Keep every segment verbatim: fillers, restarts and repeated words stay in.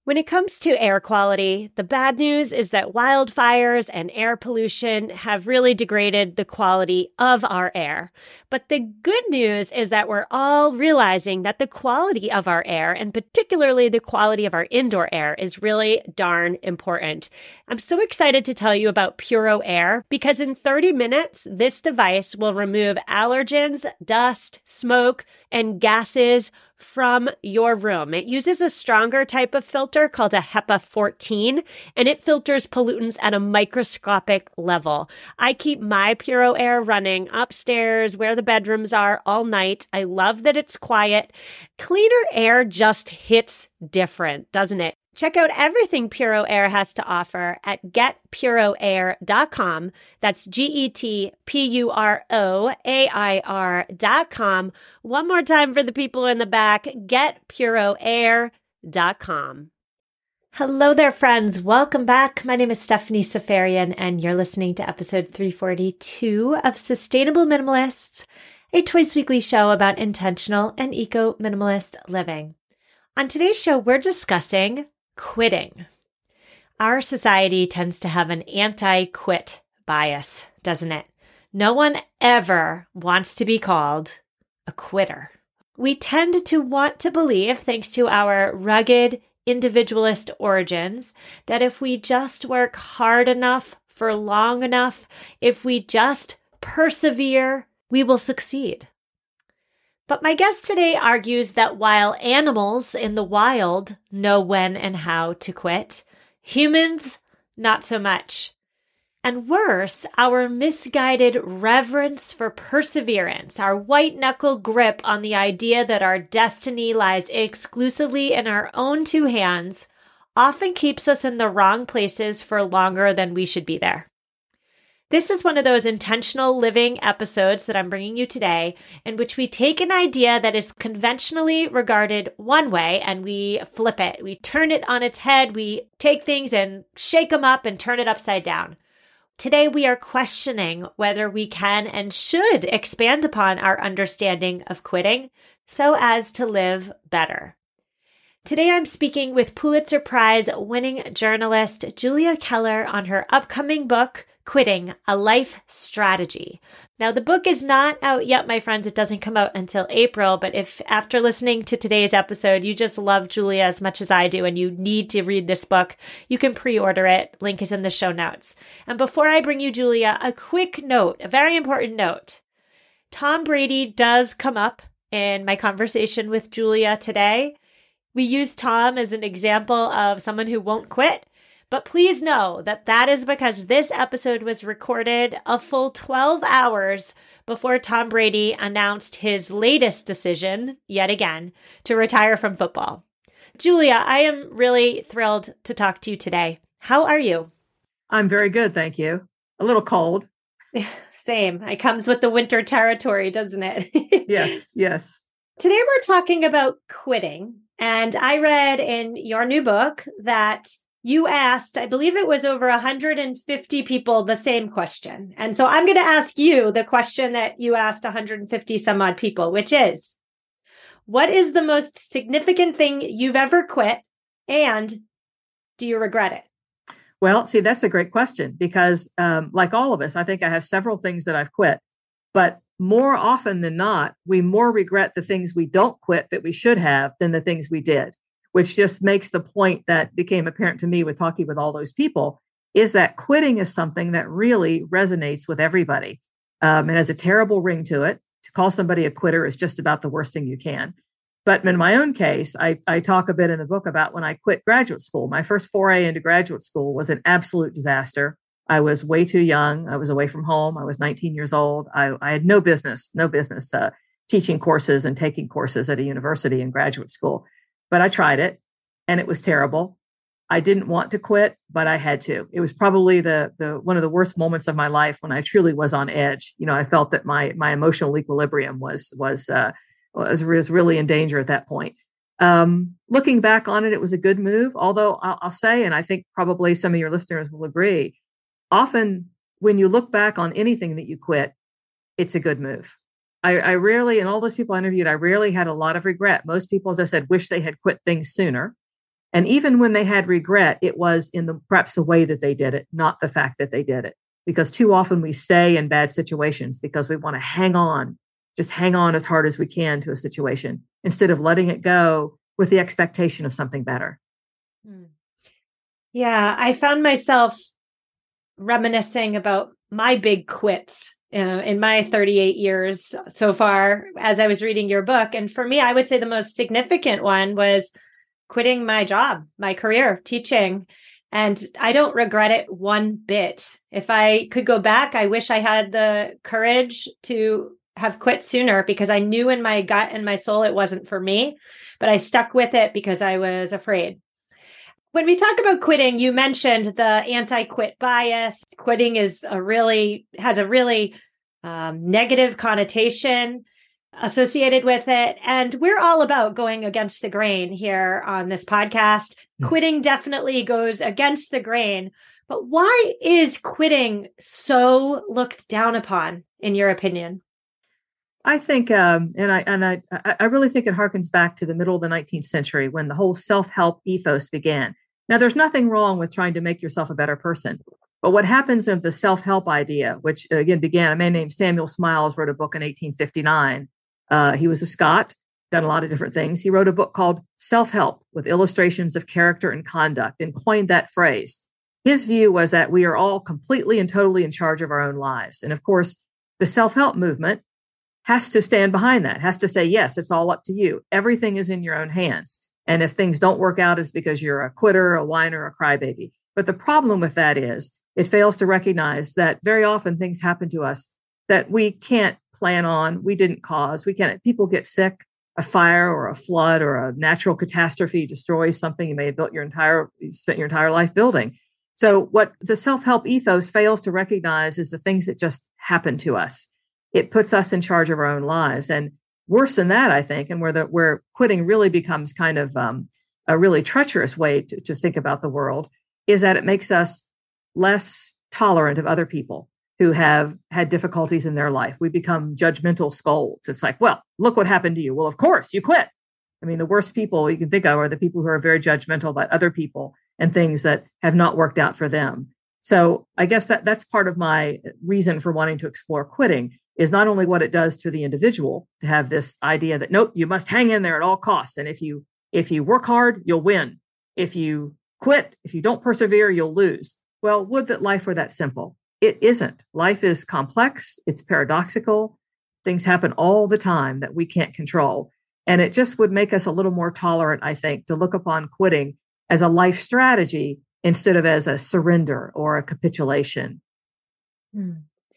When it comes to air quality, the bad news is that wildfires and air pollution have really degraded the quality of our air. But the good news is that we're all realizing that the quality of our air, and particularly the quality of our indoor air, is really darn important. I'm so excited to tell you about Puro Air because in thirty minutes, this device will remove allergens, dust, smoke, and gases from your room. It uses a stronger type of filter called a HEPA fourteen, and it filters pollutants at a microscopic level. I keep my Puro Air running upstairs where the bedrooms are all night. I love that it's quiet. Cleaner air just hits different, doesn't it? Check out everything Puro Air has to offer at get puro air dot com. That's G E T P U R O A I R dot com. One more time for the people in the back, get puro air dot com. Hello there, friends. Welcome back. My name is Stephanie Safarian, and you're listening to episode three forty-two of Sustainable Minimalists, a twice weekly show about intentional and eco-minimalist living. On today's show, we're discussing quitting. Our society tends to have an anti-quit bias, doesn't it? No one ever wants to be called a quitter. We tend to want to believe, thanks to our rugged individualist origins, that if we just work hard enough for long enough, if we just persevere, we will succeed. But my guest today argues that while animals in the wild know when and how to quit, humans, not so much. And worse, our misguided reverence for perseverance, our white-knuckle grip on the idea that our destiny lies exclusively in our own two hands, often keeps us in the wrong places for longer than we should be there. This is one of those intentional living episodes that I'm bringing you today, in which we take an idea that is conventionally regarded one way and we flip it. We turn it on its head. We take things and shake them up and turn it upside down. Today, we are questioning whether we can and should expand upon our understanding of quitting so as to live better. Today, I'm speaking with Pulitzer Prize winning journalist Julia Keller on her upcoming book, Quitting, A Life Strategy. Now, the book is not out yet, my friends. It doesn't come out until April, but if after listening to today's episode, you just love Julia as much as I do and you need to read this book, you can pre-order it. Link is in the show notes. And before I bring you Julia, a quick note, a very important note. Tom Brady does come up in my conversation with Julia today. We use Tom as an example of someone who won't quit. But please know that that is because this episode was recorded a full twelve hours before Tom Brady announced his latest decision, yet again, to retire from football. Julia, I am really thrilled to talk to you today. How are you? I'm very good, thank you. A little cold. Same. It comes with the winter territory, doesn't it? Yes, yes. Today we're talking about quitting. And I read in your new book that you asked, I believe it was over one hundred fifty people, the same question. And so I'm going to ask you the question that you asked one hundred fifty some odd people, which is, what is the most significant thing you've ever quit? And do you regret it? Well, see, that's a great question because um, like all of us, I think I have several things that I've quit. But more often than not, we more regret the things we don't quit that we should have than the things we did. Which just makes the point that became apparent to me with talking with all those people, is that quitting is something that really resonates with everybody. Um, it has a terrible ring to it. To call somebody a quitter is just about the worst thing you can. But in my own case, I, I talk a bit in the book about when I quit graduate school. My first foray into graduate school was an absolute disaster. I was way too young. I was away from home. I was nineteen years old. I, I had no business, no business uh, teaching courses and taking courses at a university in graduate school. But I tried it and it was terrible. I didn't want to quit, but I had to. It was probably the the one of the worst moments of my life when I truly was on edge. You know, I felt that my my emotional equilibrium was was uh, was, was really in danger at that point. Um, looking back on it, it was a good move. Although I'll, I'll say, and I think probably some of your listeners will agree, often when you look back on anything that you quit, it's a good move. I, I rarely, and all those people I interviewed, I rarely had a lot of regret. Most people, as I said, wish they had quit things sooner. And even when they had regret, it was in the perhaps the way that they did it, not the fact that they did it. Because too often we stay in bad situations because we want to hang on, just hang on as hard as we can to a situation instead of letting it go with the expectation of something better. Yeah, I found myself reminiscing about my big quits uh, in my thirty-eight years so far as I was reading your book. And for me, I would say the most significant one was quitting my job, my career, teaching. And I don't regret it one bit. If I could go back, I wish I had the courage to have quit sooner because I knew in my gut and my soul it wasn't for me, but I stuck with it because I was afraid. When we talk about quitting, you mentioned the anti-quit bias. Quitting is a really has a really um, negative connotation associated with it. And we're all about going against the grain here on this podcast. Mm. Quitting definitely goes against the grain. But why is quitting so looked down upon, in your opinion? I think, um, and I and I, I really think it harkens back to the middle of the nineteenth century when the whole self-help ethos began. Now, there's nothing wrong with trying to make yourself a better person, but what happens of the self-help idea, which again began, a man named Samuel Smiles wrote a book in eighteen fifty-nine. Uh, he was a Scot, done a lot of different things. He wrote a book called Self-Help with illustrations of character and conduct, and coined that phrase. His view was that we are all completely and totally in charge of our own lives, and of course, the self-help movement has to stand behind that, has to say, yes, it's all up to you. Everything is in your own hands. And if things don't work out, it's because you're a quitter, a whiner, a crybaby. But the problem with that is it fails to recognize that very often things happen to us that we can't plan on, we didn't cause. We can't, people get sick, a fire or a flood or a natural catastrophe destroys something you may have built your entire, you spent your entire life building. So what the self-help ethos fails to recognize is the things that just happen to us. It puts us in charge of our own lives. And worse than that, I think, and where the where quitting really becomes kind of um, a really treacherous way to, to think about the world, is that it makes us less tolerant of other people who have had difficulties in their life. We become judgmental scolds. It's like, well, look what happened to you. Well, of course, you quit. I mean, the worst people you can think of are the people who are very judgmental about other people and things that have not worked out for them. So I guess that that's part of my reason for wanting to explore quitting, is not only what it does to the individual to have this idea that, nope, you must hang in there at all costs. And if you if you work hard, you'll win. If you quit, if you don't persevere, you'll lose. Well, would that life were that simple. It isn't. Life is complex. It's paradoxical. Things happen all the time that we can't control. And it just would make us a little more tolerant, I think, to look upon quitting as a life strategy instead of as a surrender or a capitulation. Hmm.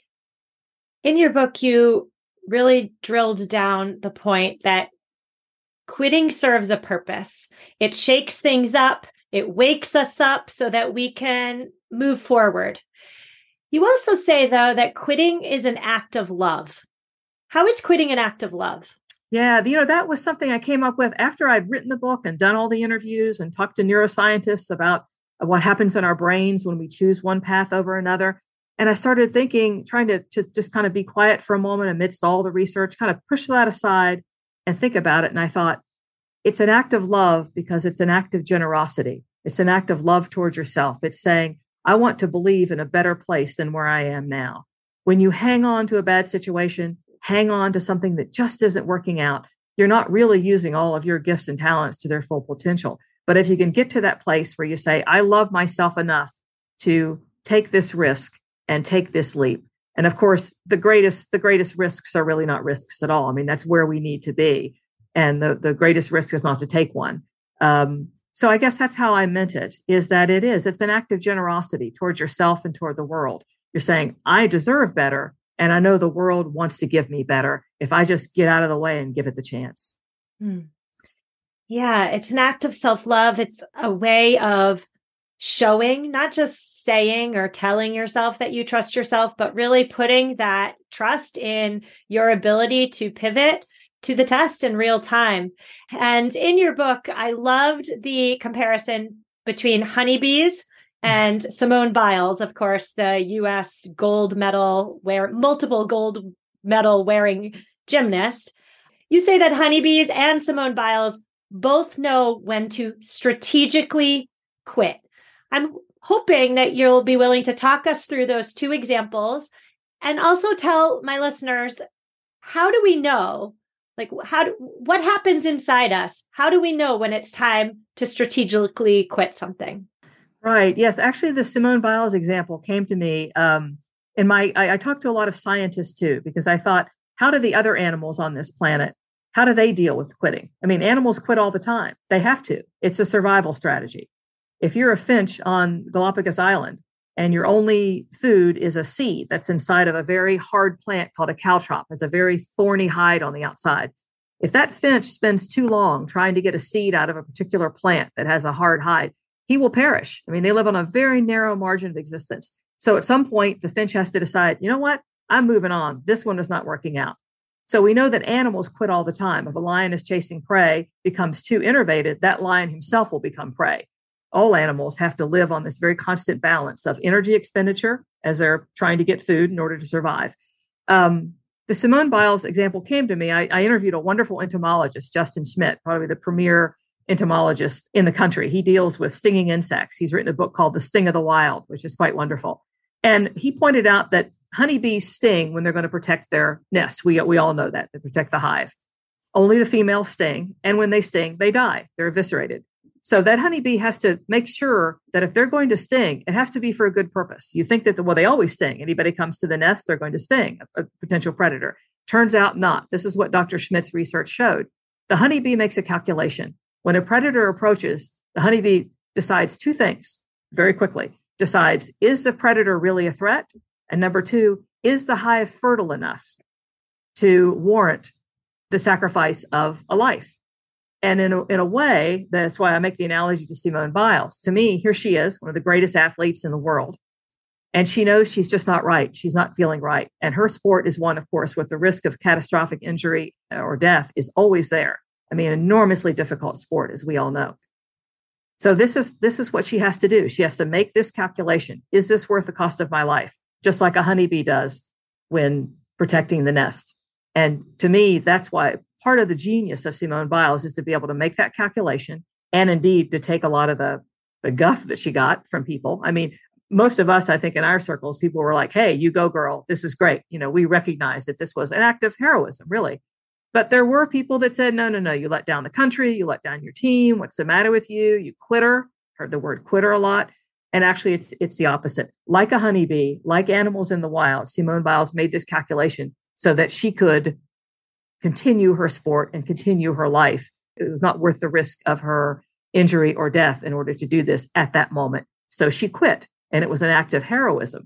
In your book, you really drilled down the point that quitting serves a purpose. It shakes things up. It wakes us up so that we can move forward. You also say, though, that quitting is an act of love. How is quitting an act of love? Yeah, you know, that was something I came up with after I'd written the book and done all the interviews and talked to neuroscientists about what happens in our brains when we choose one path over another. And I started thinking, trying to, to just kind of be quiet for a moment amidst all the research, kind of push that aside and think about it. And I thought, it's an act of love because it's an act of generosity. It's an act of love towards yourself. It's saying, I want to believe in a better place than where I am now. When you hang on to a bad situation, hang on to something that just isn't working out, you're not really using all of your gifts and talents to their full potential. But if you can get to that place where you say, I love myself enough to take this risk and take this leap. And of course, the greatest, the greatest risks are really not risks at all. I mean, that's where we need to be. And the, the greatest risk is not to take one. Um, so I guess that's how I meant it, is that it is, it's an act of generosity towards yourself and toward the world. You're saying, I deserve better. And I know the world wants to give me better if I just get out of the way and give it the chance. Hmm. Yeah, it's an act of self-love. It's a way of showing, not just saying or telling yourself that you trust yourself, but really putting that trust in your ability to pivot to the test in real time. And in your book, I loved the comparison between honeybees and Simone Biles, of course, the U S gold medal wear, multiple gold medal wearing gymnast. You say that honeybees and Simone Biles both know when to strategically quit. I'm hoping that you'll be willing to talk us through those two examples and also tell my listeners, how do we know, like how do, what happens inside us? How do we know when it's time to strategically quit something? Right. Yes. Actually, the Simone Biles example came to me um, in my, I, I talked to a lot of scientists too, because I thought, how do the other animals on this planet, how do they deal with quitting? I mean, animals quit all the time. They have to. It's a survival strategy. If you're a finch on Galapagos Island and your only food is a seed that's inside of a very hard plant called a caltrop, has a very thorny hide on the outside. If that finch spends too long trying to get a seed out of a particular plant that has a hard hide, he will perish. I mean, they live on a very narrow margin of existence. So at some point, the finch has to decide, you know what? I'm moving on. This one is not working out. So we know that animals quit all the time. If a lion is chasing prey, becomes too innervated, that lion himself will become prey. All animals have to live on this very constant balance of energy expenditure as they're trying to get food in order to survive. Um, the Simone Biles example came to me. I, I interviewed a wonderful entomologist, Justin Schmidt, probably the premier entomologist in the country. He deals with stinging insects. He's written a book called The Sting of the Wild, which is quite wonderful. And he pointed out that honeybees sting when they're going to protect their nest. We, we all know that. They protect the hive. Only the females sting. And when they sting, they die. They're eviscerated. So that honeybee has to make sure that if they're going to sting, it has to be for a good purpose. You think that, the, well, they always sting. Anybody comes to the nest, they're going to sting a, a potential predator. Turns out not. This is what Doctor Schmidt's research showed. The honeybee makes a calculation. When a predator approaches, the honeybee decides two things very quickly. Decides, is the predator really a threat? And number two, is the hive fertile enough to warrant the sacrifice of a life? And in a, in a way, that's why I make the analogy to Simone Biles. To me, here she is, one of the greatest athletes in the world. And she knows she's just not right. She's not feeling right. And her sport is one, of course, with the risk of catastrophic injury or death is always there. I mean, enormously difficult sport, as we all know. So this is this is what she has to do. She has to make this calculation. Is this worth the cost of my life? Just like a honeybee does when protecting the nest. And to me, that's why part of the genius of Simone Biles is to be able to make that calculation and indeed to take a lot of the, the guff that she got from people. I mean, most of us, I think in our circles, people were like, hey, you go, girl. This is great. You know, we recognize that this was an act of heroism, really. But there were people that said, no, no, no, you let down the country, you let down your team. What's the matter with you? You quitter. Heard the word quitter a lot. And actually, it's it's the opposite. Like a honeybee, like animals in the wild, Simone Biles made this calculation so that she could continue her sport and continue her life. It was not worth the risk of her injury or death in order to do this at that moment. So she quit, and it was an act of heroism.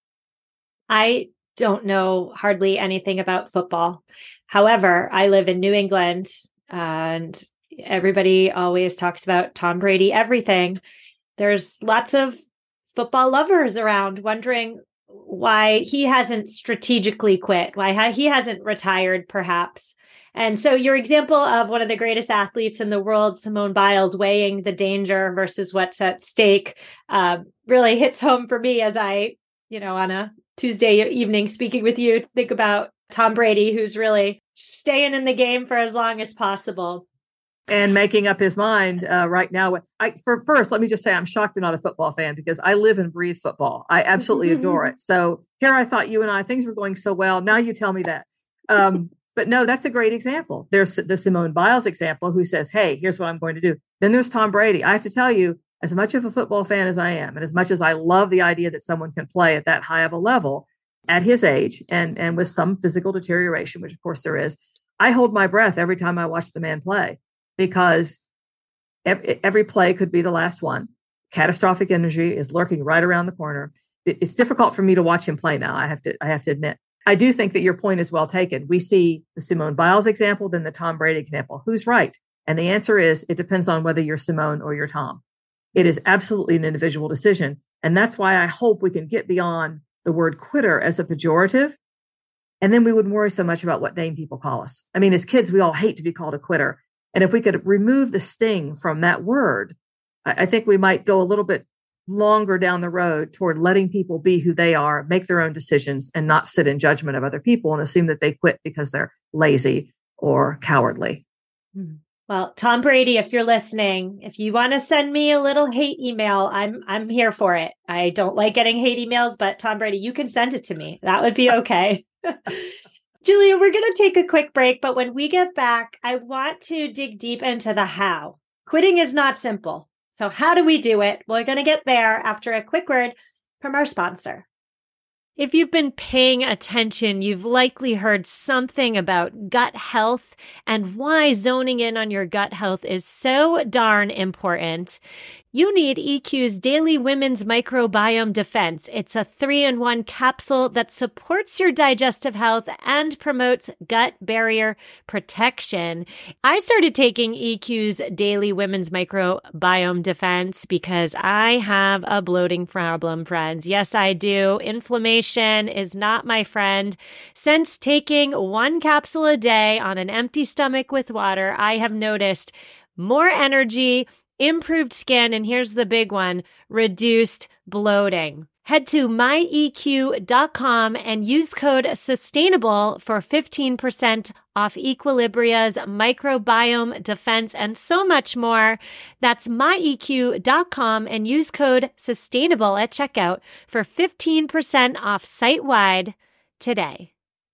I don't know hardly anything about football. However, I live in New England, and everybody always talks about Tom Brady, everything. There's lots of football lovers around wondering why he hasn't strategically quit, why he hasn't retired, perhaps. And so your example of one of the greatest athletes in the world, Simone Biles, weighing the danger versus what's at stake, uh, really hits home for me as I, you know, on a Tuesday evening speaking with you, think about Tom Brady, who's really staying in the game for as long as possible. And making up his mind uh, right now. I, for first, let me just say I'm shocked you're not a football fan because I live and breathe football. I absolutely adore it. So here I thought you and I, things were going so well. Now you tell me that. Um, but no, that's a great example. There's the Simone Biles example who says, hey, here's what I'm going to do. Then there's Tom Brady. I have to tell you, as much of a football fan as I am, and as much as I love the idea that someone can play at that high of a level at his age and, and with some physical deterioration, which of course there is, I hold my breath every time I watch the man play. Because every, every play could be the last one. Catastrophic injury is lurking right around the corner. It, it's difficult for me to watch him play now. I have to, I have to admit. I do think that your point is well taken. We see the Simone Biles example, then the Tom Brady example. Who's right? And the answer is it depends on whether you're Simone or you're Tom. It is absolutely an individual decision. And that's why I hope we can get beyond the word quitter as a pejorative. And then we wouldn't worry so much about what name people call us. I mean, as kids, we all hate to be called a quitter. And if we could remove the sting from that word, I think we might go a little bit longer down the road toward letting people be who they are, make their own decisions, and not sit in judgment of other people and assume that they quit because they're lazy or cowardly. Well, Tom Brady, if you're listening, if you want to send me a little hate email, I'm I'm here for it. I don't like getting hate emails, but Tom Brady, you can send it to me. That would be okay. Julia, we're going to take a quick break, but when we get back, I want to dig deep into the how. Quitting is not simple. So how do we do it? We're going to get there after a quick word from our sponsor. If you've been paying attention, you've likely heard something about gut health and why zoning in on your gut health is so darn important. You need E Q's Daily Women's Microbiome Defense. It's a three-in-one capsule that supports your digestive health and promotes gut barrier protection. I started taking E Q's Daily Women's Microbiome Defense because I have a bloating problem, friends. Yes, I do. Inflammation is not my friend. Since taking one capsule a day on an empty stomach with water, I have noticed more energy, improved skin, and here's the big one, reduced bloating. Head to my E Q dot com and use code SUSTAINABLE for fifteen percent off Equilibria's microbiome defense and so much more. That's my E Q dot com and use code SUSTAINABLE at checkout for fifteen percent off site-wide today.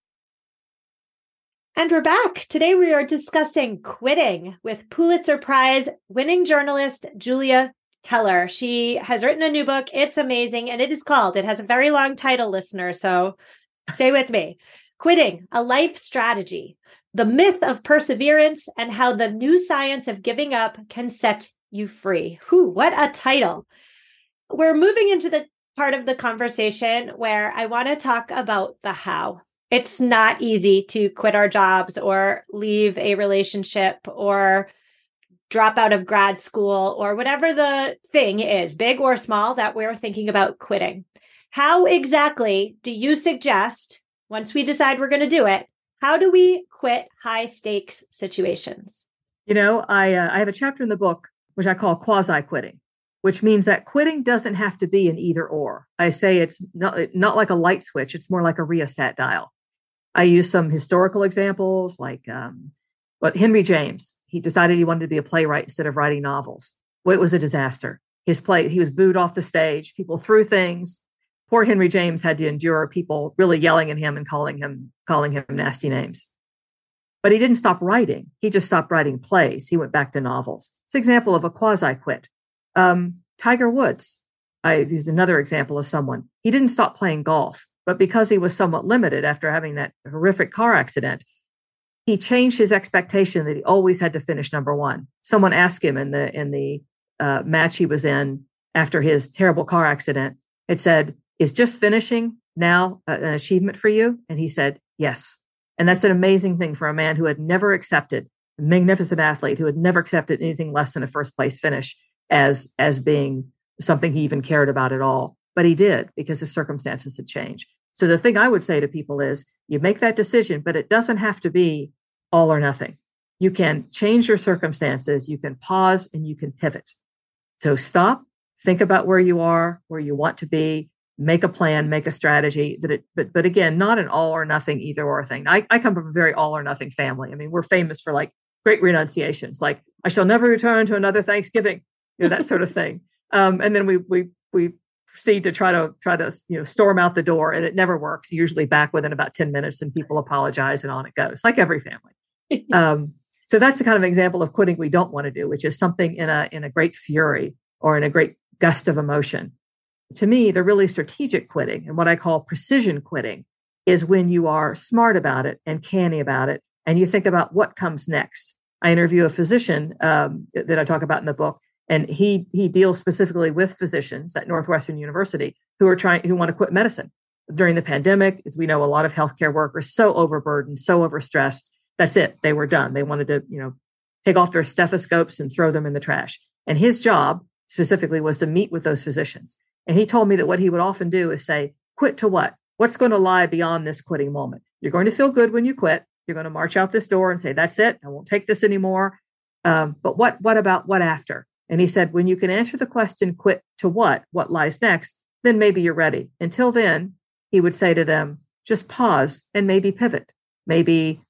And we're back. Today we are discussing quitting with Pulitzer Prize winning journalist Julia Keller. She has written a new book. It's amazing. And it is called, it has a very long title, listener, so stay with me. Quitting, a Life Strategy, the Myth of Perseverance and How the New Science of Giving Up Can Set You Free. Whew, what a title. We're moving into the part of the conversation where I want to talk about the how. It's not easy to quit our jobs or leave a relationship or drop out of grad school or whatever the thing is, big or small, that we're thinking about quitting. How exactly do you suggest, once we decide we're going to do it, how do we quit high stakes situations? You know, I uh, I have a chapter in the book which I call quasi quitting, which means that quitting doesn't have to be an either or. I say it's not not like a light switch; it's more like a rheostat dial. I use some historical examples, like um, what Henry James. He decided he wanted to be a playwright instead of writing novels. Well, it was a disaster. His play, he was booed off the stage. People threw things. Poor Henry James had to endure people really yelling at him and calling him calling him nasty names. But he didn't stop writing. He just stopped writing plays. He went back to novels. It's an example of a quasi quit. Um, Tiger Woods. I used another example of someone. He didn't stop playing golf. But because he was somewhat limited after having that horrific car accident, he changed his expectation that he always had to finish number one. Someone asked him in the in the uh, match he was in after his terrible car accident, it said, "Is just finishing now an achievement for you?" And he said, "Yes." And that's an amazing thing for a man who had never accepted, a magnificent athlete who had never accepted anything less than a first place finish as as being something he even cared about at all. But he did, because his circumstances had changed. So the thing I would say to people is you make that decision, but it doesn't have to be all or nothing. You can change your circumstances. You can pause and you can pivot. So stop, think about where you are, where you want to be, make a plan, make a strategy. That it, but but again, not an all or nothing either or thing. I, I come from a very all or nothing family. I mean, we're famous for like great renunciations, like I shall never return to another Thanksgiving, you know, that sort of thing. Um, and then we we we. proceed to try to try to you know storm out the door, and it never works. Usually back within about ten minutes, and people apologize, and on it goes, like every family. um, so that's the kind of example of quitting we don't want to do, which is something in a in a great fury or in a great gust of emotion. To me, the really strategic quitting and what I call precision quitting is when you are smart about it and canny about it, and you think about what comes next. I interview a physician um, that I talk about in the book. And he he deals specifically with physicians at Northwestern University who are trying who want to quit medicine during the pandemic. As we know, a lot of healthcare workers so overburdened, so overstressed. That's it. They were done. They wanted to, you know, take off their stethoscopes and throw them in the trash. And his job specifically was to meet with those physicians. And he told me that what he would often do is say, "Quit to what? What's going to lie beyond this quitting moment? You're going to feel good when you quit. You're going to march out this door and say, 'That's it. I won't take this anymore.' Um, but what what about what after?" And he said, when you can answer the question, quit to what, what lies next, then maybe you're ready. Until then, he would say to them, just pause and maybe pivot, maybe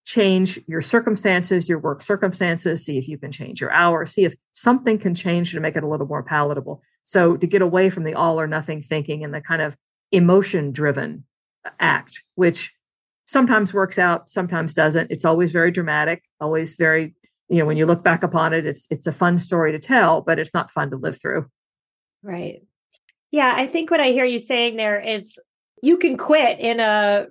change your circumstances, your work circumstances, see if you can change your hours, see if something can change to make it a little more palatable. So to get away from the all or nothing thinking and the kind of emotion driven act, which sometimes works out, sometimes doesn't. It's always very dramatic, always very, you know, when you look back upon it, it's it's a fun story to tell, but it's not fun to live through. Right. Yeah, I think what I hear you saying there is you can quit in a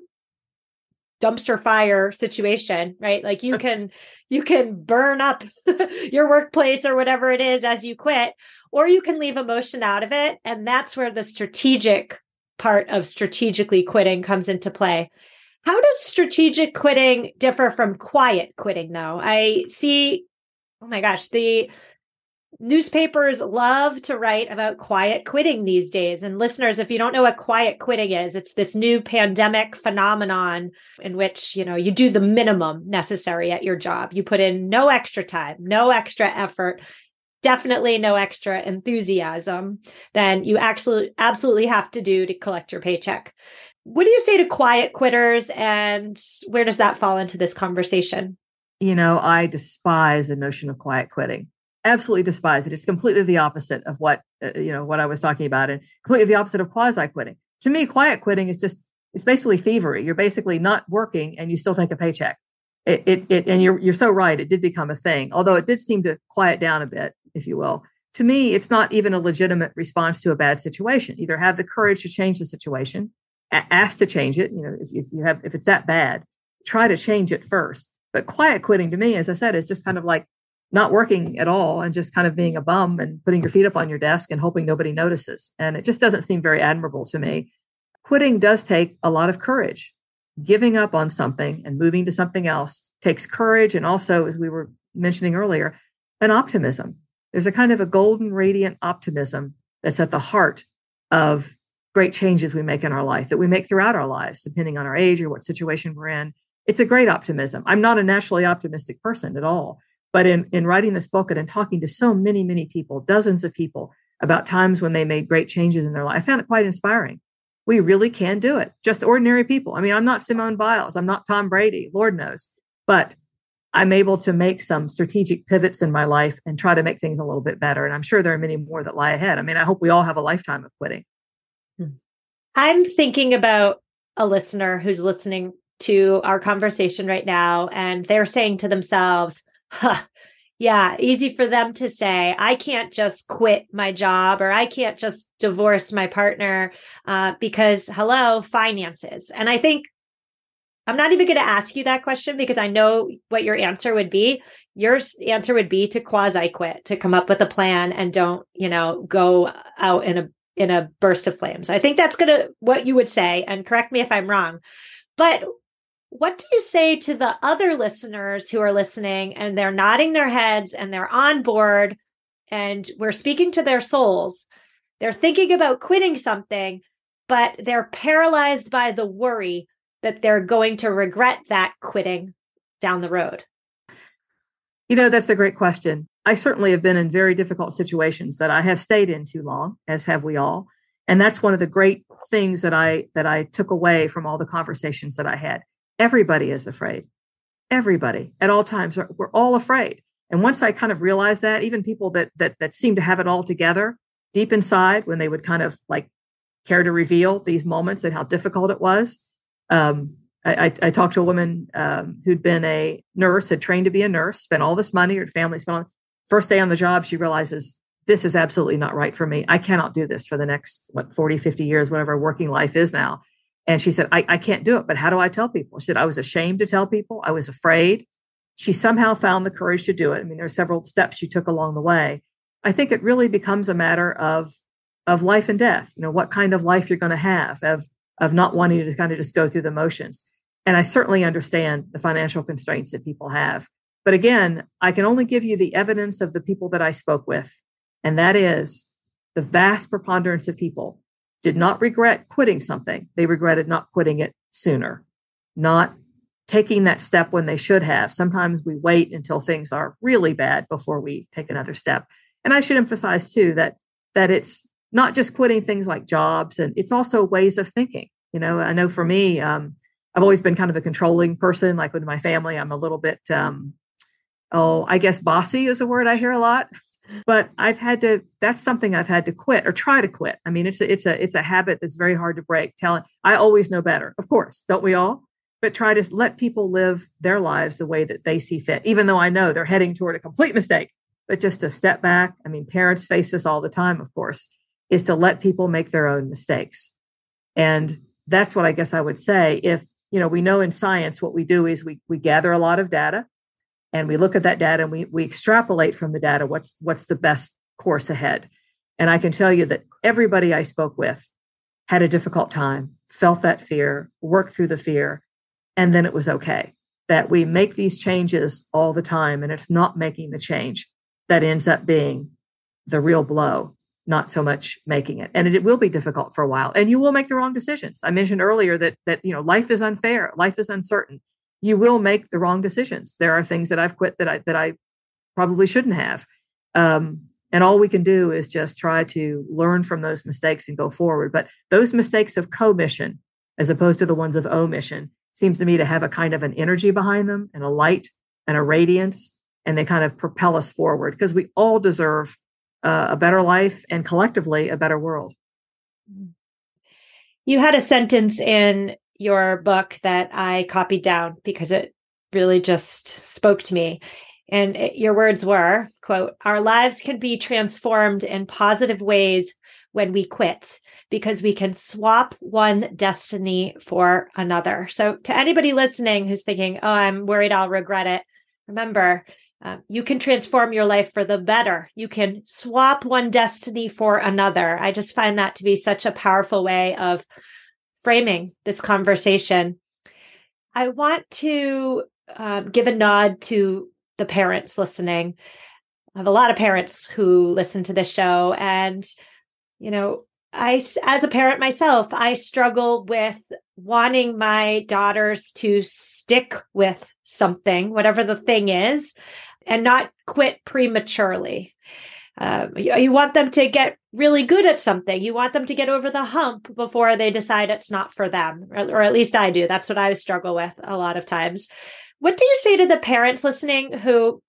dumpster fire situation, right? Like you can you can burn up your workplace or whatever it is as you quit, or you can leave emotion out of it. And that's where the strategic part of strategically quitting comes into play. How does strategic quitting differ from quiet quitting, though? I see, oh my gosh, the newspapers love to write about quiet quitting these days. And listeners, if you don't know what quiet quitting is, it's this new pandemic phenomenon in which, you know, you do the minimum necessary at your job. You put in no extra time, no extra effort, definitely no extra enthusiasm than you actually absolutely have to do to collect your paycheck. What do you say to quiet quitters, and where does that fall into this conversation? You know, I despise the notion of quiet quitting. Absolutely despise it. It's completely the opposite of what, uh, you know, what I was talking about, and completely the opposite of quasi quitting. To me, quiet quitting is just, it's basically thievery. You're basically not working and you still take a paycheck. It, it, it, and you're, you're so right. It did become a thing, although it did seem to quiet down a bit, if you will. To me, it's not even a legitimate response to a bad situation. Either have the courage to change the situation, a- ask to change it. You know, if, if you have, if it's that bad, try to change it first. But quiet quitting to me, as I said, is just kind of like not working at all and just kind of being a bum and putting your feet up on your desk and hoping nobody notices. And it just doesn't seem very admirable to me. Quitting does take a lot of courage. Giving up on something and moving to something else takes courage. And also, as we were mentioning earlier, an optimism. There's a kind of a golden, radiant optimism that's at the heart of great changes we make in our life, that we make throughout our lives, depending on our age or what situation we're in. It's a great optimism. I'm not a naturally optimistic person at all. But in, in writing this book and in talking to so many, many people, dozens of people about times when they made great changes in their life, I found it quite inspiring. We really can do it. Just ordinary people. I mean, I'm not Simone Biles. I'm not Tom Brady, Lord knows. But I'm able to make some strategic pivots in my life and try to make things a little bit better. And I'm sure there are many more that lie ahead. I mean, I hope we all have a lifetime of quitting. I'm thinking about a listener who's listening to our conversation right now, and they're saying to themselves, huh, yeah, easy for them to say, I can't just quit my job, or I can't just divorce my partner uh, because, hello, finances. And I think I'm not even going to ask you that question because I know what your answer would be. Your answer would be to quasi quit, to come up with a plan and don't, you know, go out in a in a burst of flames. I think that's going to what you would say. And correct me if I'm wrong. But what do you say to the other listeners who are listening and they're nodding their heads and they're on board and we're speaking to their souls? They're thinking about quitting something, but they're paralyzed by the worry that they're going to regret that quitting down the road. You know, that's a great question. I certainly have been in very difficult situations that I have stayed in too long, as have we all. And that's one of the great things that I that I took away from all the conversations that I had. Everybody is afraid. Everybody at all times, are, we're all afraid. And once I kind of realized that, even people that that that seem to have it all together deep inside, when they would kind of like care to reveal these moments and how difficult it was. Um, I, I, I talked to a woman um, who'd been a nurse, had trained to be a nurse, spent all this money, her family spent all. First day on the job, she realizes this is absolutely not right for me. I cannot do this for the next, what, forty, fifty years, whatever working life is now. And she said, I, I can't do it, but how do I tell people? She said, I was ashamed to tell people. I was afraid. She somehow found the courage to do it. I mean, there are several steps she took along the way. I think it really becomes a matter of, of life and death. You know, what kind of life you're going to have, of, of not wanting to kind of just go through the motions. And I certainly understand the financial constraints that people have. But again, I can only give you the evidence of the people that I spoke with. And that is the vast preponderance of people did not regret quitting something. They regretted not quitting it sooner, not taking that step when they should have. Sometimes we wait until things are really bad before we take another step. And I should emphasize too, that, that it's not just quitting things like jobs, and it's also ways of thinking. You know, I know for me, um, I've always been kind of a controlling person. Like with my family, I'm a little bit, um, oh, I guess bossy is a word I hear a lot. But I've had to, that's something I've had to quit or try to quit. I mean, it's a, it's a, it's a habit that's very hard to break. Telling, I always know better. Of course, don't we all? But try to let people live their lives the way that they see fit, even though I know they're heading toward a complete mistake. But just to step back, I mean, parents face this all the time, of course, is to let people make their own mistakes. And that's what I guess I would say. If, you know, we know in science, what we do is we we gather a lot of data. And we look at that data and we we extrapolate from the data what's what's the best course ahead. And I can tell you that everybody I spoke with had a difficult time, felt that fear, worked through the fear, and then it was okay. That we make these changes all the time, and it's not making the change that ends up being the real blow, not so much making it. And it, it will be difficult for a while, and you will make the wrong decisions. I mentioned earlier that that you know life is unfair, life is uncertain. You will make the wrong decisions. There are things that I've quit that I that I probably shouldn't have. Um, and all we can do is just try to learn from those mistakes and go forward. But those mistakes of commission, as opposed to the ones of omission, seems to me to have a kind of an energy behind them and a light and a radiance, and they kind of propel us forward because we all deserve uh, a better life and collectively a better world. You had a sentence in your book that I copied down because it really just spoke to me. And it, your words were, quote, "Our lives can be transformed in positive ways when we quit because we can swap one destiny for another." So to anybody listening who's thinking, oh, I'm worried I'll regret it, remember, uh, you can transform your life for the better. You can swap one destiny for another. I just find that to be such a powerful way of framing this conversation. I want to uh, give a nod to the parents listening. I have a lot of parents who listen to this show. And, you know, I, as a parent myself, I struggle with wanting my daughters to stick with something, whatever the thing is, and not quit prematurely. Um, you, you want them to get really good at something. You want them to get over the hump before they decide it's not for them, or, or at least I do. That's what I struggle with a lot of times. What do you say to the parents listening who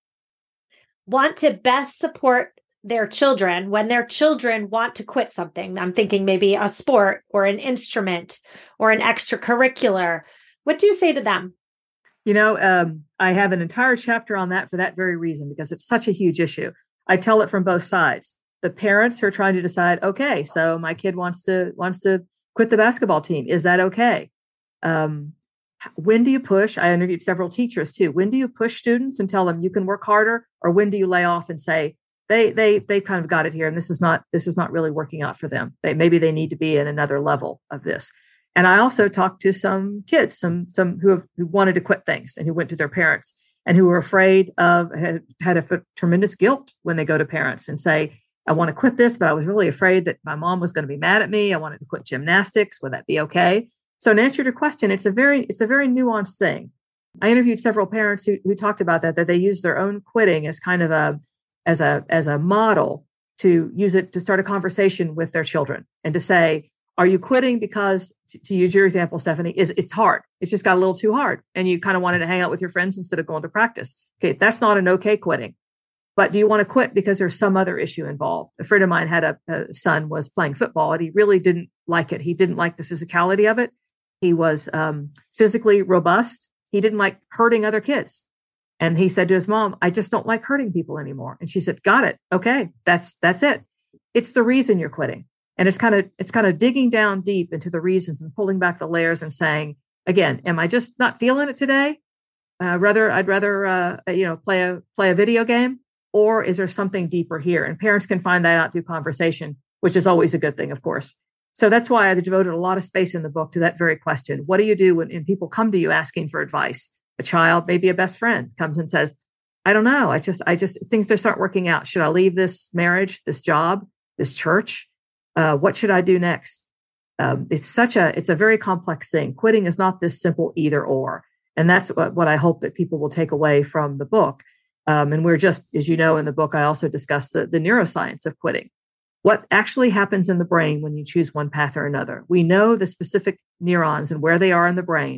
want to best support their children when their children want to quit something? I'm thinking maybe a sport or an instrument or an extracurricular. What do you say to them? You know, um, I have an entire chapter on that for that very reason, because it's such a huge issue. I tell it from both sides. The parents who are trying to decide, okay, so my kid wants to wants to quit the basketball team. Is that okay? Um, when do you push? I interviewed several teachers too. When do you push students and tell them you can work harder, or when do you lay off and say they they they kind of got it here, and this is not this is not really working out for them. They maybe they need to be in another level of this. And I also talked to some kids, some some who have who wanted to quit things and who went to their parents and who were afraid of had had a f- tremendous guilt when they go to parents and say, I want to quit this, but I was really afraid that my mom was going to be mad at me. I wanted to quit gymnastics. Would that be okay? So in answer to your question, it's a very it's a very nuanced thing. I interviewed several parents who who talked about that, that they use their own quitting as kind of a as a as a model to use it to start a conversation with their children and to say, are you quitting because, to use your example, Stephanie, is it's hard. It's just got a little too hard. And you kind of wanted to hang out with your friends instead of going to practice. Okay, that's not an okay quitting. But do you want to quit because there's some other issue involved? A friend of mine had a, a son was playing football and he really didn't like it. He didn't like the physicality of it. He was um, physically robust. He didn't like hurting other kids. And he said to his mom, I just don't like hurting people anymore. And she said, got it. Okay, that's that's it. It's the reason you're quitting. And it's kind of it's kind of digging down deep into the reasons and pulling back the layers and saying, again, am I just not feeling it today? Uh, rather, I'd rather uh, you know play a play a video game, or is there something deeper here? And parents can find that out through conversation, which is always a good thing, of course. So that's why I devoted a lot of space in the book to that very question. What do you do when, when people come to you asking for advice? A child, maybe a best friend, comes and says, I don't know. I just I just things just aren't working out. Should I leave this marriage, this job, this church? Uh, what should I do next? Um, it's such a, it's a very complex thing. Quitting is not this simple either or. And that's what, what I hope that people will take away from the book. Um, and we're just, as you know, in the book, I also discuss the, the neuroscience of quitting. What actually happens in the brain when you choose one path or another. We know the specific neurons and where they are in the brain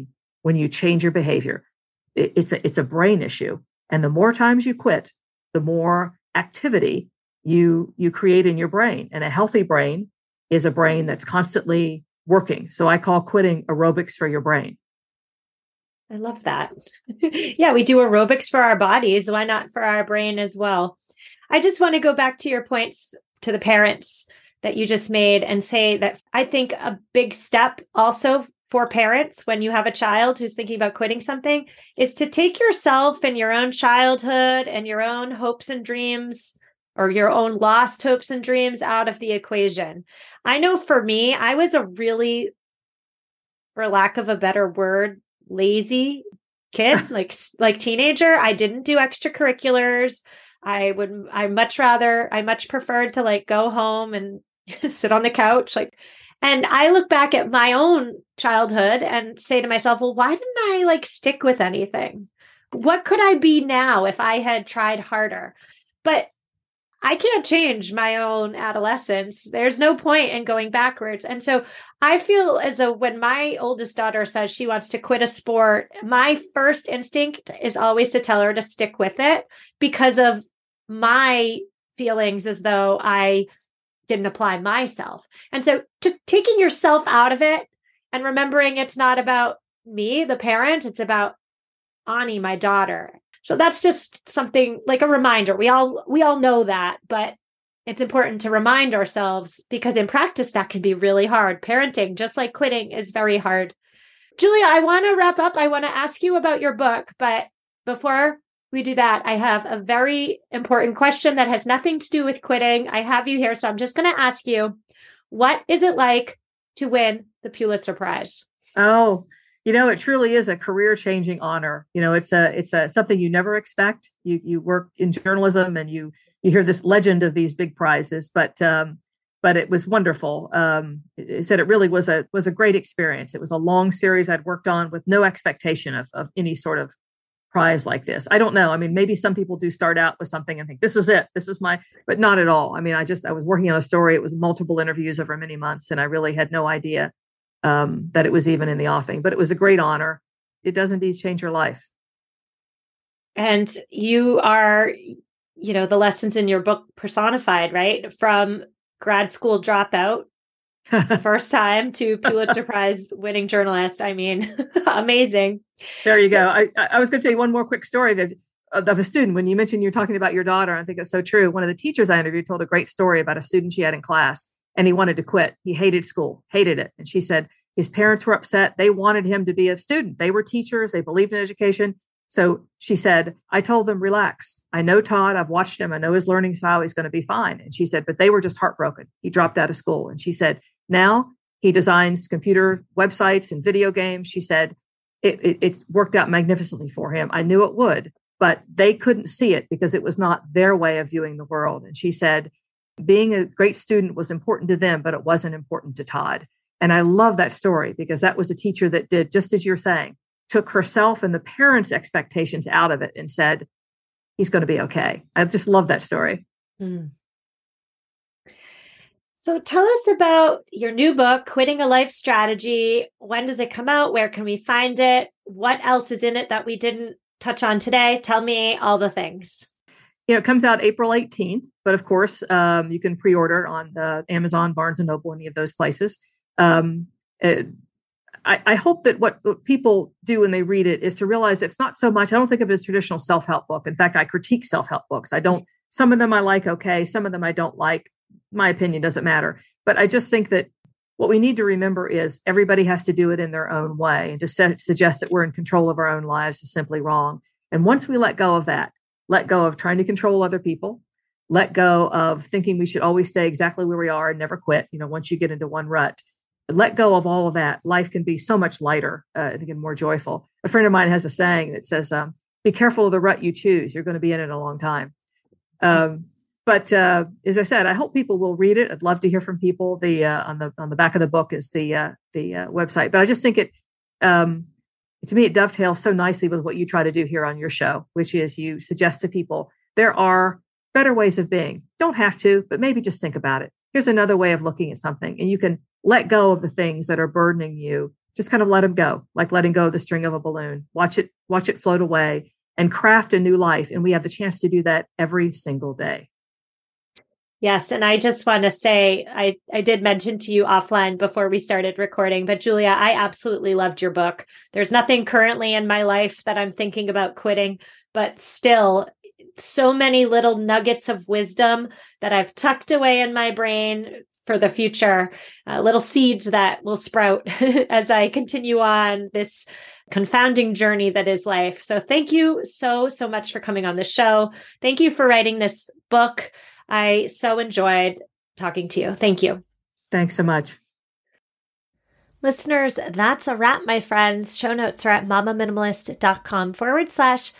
when you change your behavior. It, it's a, it's a brain issue. And the more times you quit, the more activity you, you create in your brain. And a healthy brain is a brain that's constantly working. So I call quitting aerobics for your brain. I love that. Yeah, we do aerobics for our bodies. Why not for our brain as well? I just want to go back to your points to the parents that you just made and say that I think a big step also for parents when you have a child who's thinking about quitting something is to take yourself and your own childhood and your own hopes and dreams or your own lost hopes and dreams out of the equation. I know for me, I was a really, for lack of a better word, lazy kid, like like teenager. I didn't do extracurriculars. I would, I much rather, I much preferred to like go home and sit on the couch. Like, and I look back at my own childhood and say to myself, well, why didn't I like stick with anything? What could I be now if I had tried harder? But I can't change my own adolescence. There's no point in going backwards. And so I feel as though when my oldest daughter says she wants to quit a sport, my first instinct is always to tell her to stick with it because of my feelings as though I didn't apply myself. And so just taking yourself out of it and remembering it's not about me, the parent, it's about Ani, my daughter. So that's just something like a reminder. We all we all know that, but it's important to remind ourselves because in practice, that can be really hard. Parenting, just like quitting, is very hard. Julia, I want to wrap up. I want to ask you about your book, but before we do that, I have a very important question that has nothing to do with quitting. I have you here, so I'm just going to ask you, what is it like to win the Pulitzer Prize? Oh, you know, it truly is a career-changing honor. You know, it's a it's a something you never expect. You you work in journalism and you you hear this legend of these big prizes, but um, but it was wonderful. Um, it said it really was a was a great experience. It was a long series I'd worked on with no expectation of of any sort of prize like this. I don't know. I mean, maybe some people do start out with something and think this is it. This is my, but not at all. I mean, I just I was working on a story. It was multiple interviews over many months, and I really had no idea um, that it was even in the offing. But it was a great honor. It does indeed change your life. And you are, you know, the lessons in your book personified, right? From grad school dropout, the first time, to Pulitzer Prize winning journalist. I mean, amazing. There you go. I, I was going to tell you one more quick story of, of a student. When you mentioned you're talking about your daughter, I think it's so true. One of the teachers I interviewed told a great story about a student she had in class, and he wanted to quit. He hated school, hated it. And she said his parents were upset. They wanted him to be a student. They were teachers. They believed in education. So she said, I told them, relax. I know Todd. I've watched him. I know his learning style. He's going to be fine. And she said, but they were just heartbroken. He dropped out of school. And she said, now he designs computer websites and video games. She said, it, it, it's worked out magnificently for him. I knew it would, but they couldn't see it because it was not their way of viewing the world. And she said, being a great student was important to them, but it wasn't important to Todd. And I love that story because that was a teacher that did, just as you're saying, took herself and the parents' expectations out of it and said, he's going to be okay. I just love that story. Mm. So tell us about your new book, Quitting a Life Strategy. When does it come out? Where can we find it? What else is in it that we didn't touch on today? Tell me all the things. You know, it comes out April eighteenth, but of course, um, you can pre-order on uh, Amazon, Barnes and Noble, any of those places. Um, it, I, I hope that what, what people do when they read it is to realize it's not so much, I don't think of it as traditional self-help book. In fact, I critique self-help books. I don't, some of them I like, okay. Some of them I don't like. My opinion doesn't matter. But I just think that what we need to remember is everybody has to do it in their own way. And to se- suggest that we're in control of our own lives is simply wrong. And once we let go of that, let go of trying to control other people, let go of thinking we should always stay exactly where we are and never quit. You know, once you get into one rut, let go of all of that. Life can be so much lighter uh, and again, more joyful. A friend of mine has a saying that says, um, be careful of the rut you choose. You're going to be in it a long time. Um, But uh, as I said, I hope people will read it. I'd love to hear from people. The uh, on the on the back of the book is the uh, the uh, website. But I just think it, um, to me, it dovetails so nicely with what you try to do here on your show, which is you suggest to people there are better ways of being. Don't have to, but maybe just think about it. Here's another way of looking at something, and you can let go of the things that are burdening you just kind of let them go, like letting go of the string of a balloon. Watch it, watch it float away and craft a new life. And we have the chance to do that every single day. Yes. And I just want to say, I, I did mention to you offline before we started recording, but Julia, I absolutely loved your book. There's nothing currently in my life that I'm thinking about quitting, but still so many little nuggets of wisdom that I've tucked away in my brain for the future, uh, little seeds that will sprout as I continue on this confounding journey that is life. So thank you so, so much for coming on the show. Thank you for writing this book. I so enjoyed talking to you. Thank you. Thanks so much. Listeners, that's a wrap, my friends. Show notes are at mamaminimalist.com forward slash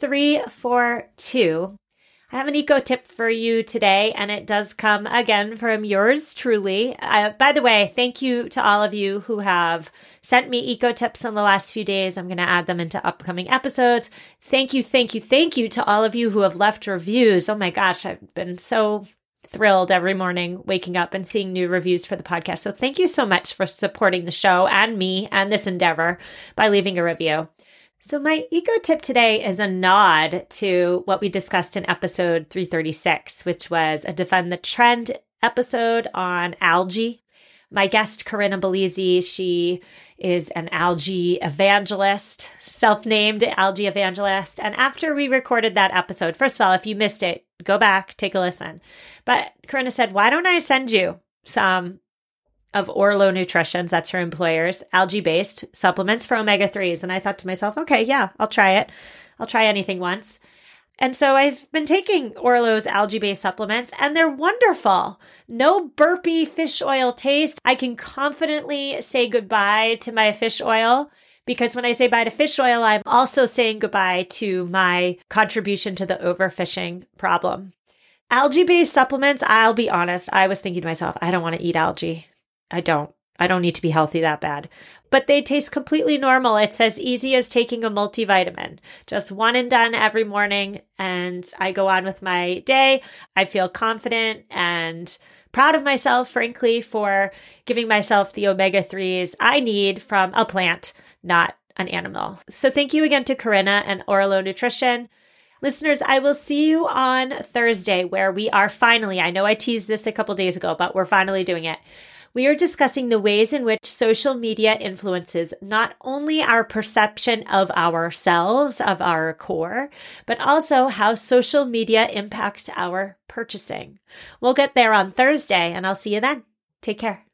342. I have an eco tip for you today, and it does come again from yours truly. Uh, by the way, thank you to all of you who have sent me eco tips in the last few days. I'm going to add them into upcoming episodes. Thank you, thank you, thank you to all of you who have left reviews. Oh my gosh, I've been so thrilled every morning waking up and seeing new reviews for the podcast. So thank you so much for supporting the show and me and this endeavor by leaving a review. So my eco tip today is a nod to what we discussed in episode three thirty-six, which was a Defend the Trend episode on algae. My guest, Corinna Bellizzi, she is an algae evangelist, self-named algae evangelist. And after we recorded that episode, first of all, if you missed it, go back, take a listen. But Corinna said, why don't I send you some of Orlo Nutrition's, that's her employer's, algae-based supplements for omega threes. And I thought to myself, okay, yeah, I'll try it. I'll try anything once. And so I've been taking Orlo's algae-based supplements, and they're wonderful. No burpy fish oil taste. I can confidently say goodbye to my fish oil, because when I say bye to fish oil, I'm also saying goodbye to my contribution to the overfishing problem. Algae-based supplements, I'll be honest, I was thinking to myself, I don't want to eat algae. I don't. I don't need to be healthy that bad. But they taste completely normal. It's as easy as taking a multivitamin. Just one and done every morning, and I go on with my day. I feel confident and proud of myself, frankly, for giving myself the omega threes I need from a plant, not an animal. So thank you again to Corinna and Orlo Nutrition. Listeners, I will see you on Thursday, where we are finally, I know I teased this a couple days ago, but we're finally doing it. We are discussing the ways in which social media influences not only our perception of ourselves, of our core, but also how social media impacts our purchasing. We'll get there on Thursday, and I'll see you then. Take care.